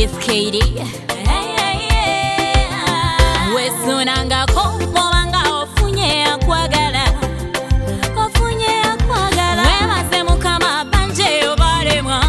Katie. Wesunangako mwanga ofunye akwagala. Wemaze mukama banje obalemwa.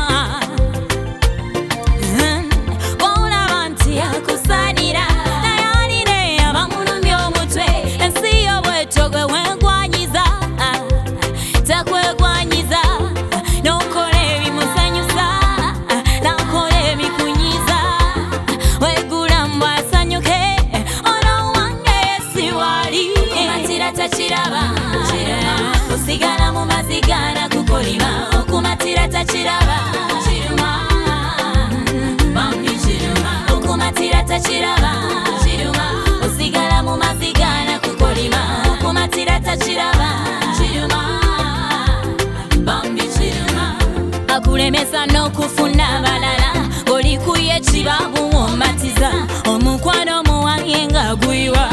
Olaba nti akusanira naye alina abamulumya omutwe. Ensi y'obwetyo gwe wegwanyiza takwegwanyiza. N'okola ebimusanyusa n'akola ebikunyiza. Wegula mbu asanyuke ono wange siwali. Okumatira takiraba osigala mu mazigana kukolima. Okumatira takiraba kiruma bambi kiruma. Okumatira takiraba kiruma osigala mu mazigana kukolima. Okumatira takiraba kiruma bambi kiruma. Akulemesa n'okufuna abalala oli kuye kibabu omatiza. Omukwano muwange nga guyiwa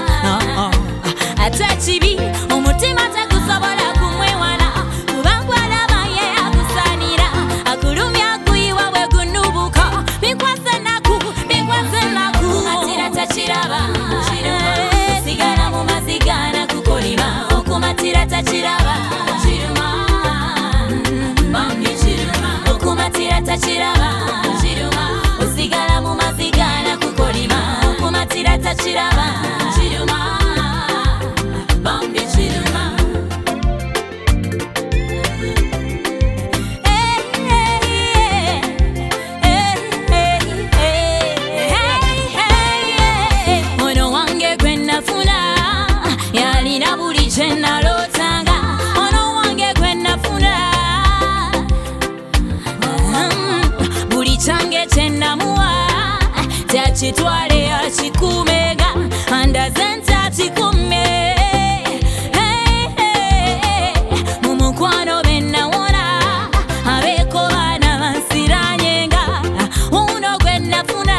ate kibi omutima tegusobola kumwewala. Kubangwalaba ye akusanira akulumya guyiwa bwe gunubuka. Bikwase naku Okumatira takiraba osigala mu mazigana kukolima. Okumatira takiraba kiruma bambi kiruma. Okumatira takiraba kiruma osigala mu mazigana kukolima. Okumatira takiraba kiruma bambi kiruma. Ono wange gwe nafuna yalina buli kye nalootanga. Ono wange gwe nafuna buli kyange kye namuwa takitwale akikuumega. Andaze nti akikuume mu mukwano be nawona abeeko baana bansiranyenga. Uno gwe nafuna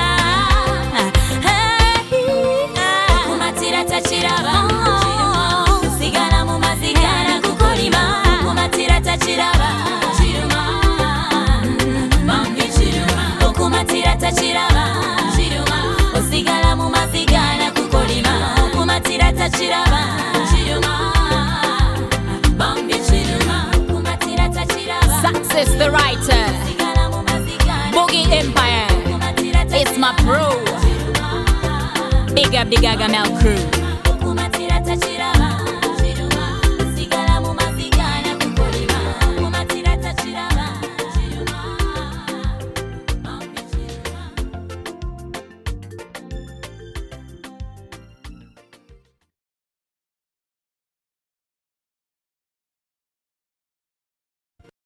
okumatira takiraba osigala mu mazigana kukolima. Okumatira takiraba kiruma bambi kiruma. Okumatira takiraba kiruma osigala mu mazigana kukolima. Okumatira takiraba kiruma bambi kiruma. Okumatira takiraba. Success the writer, osigala mu mazigana Boogie Empire. It's my bro. Big up the Gagamel crew. Okumatira takiraba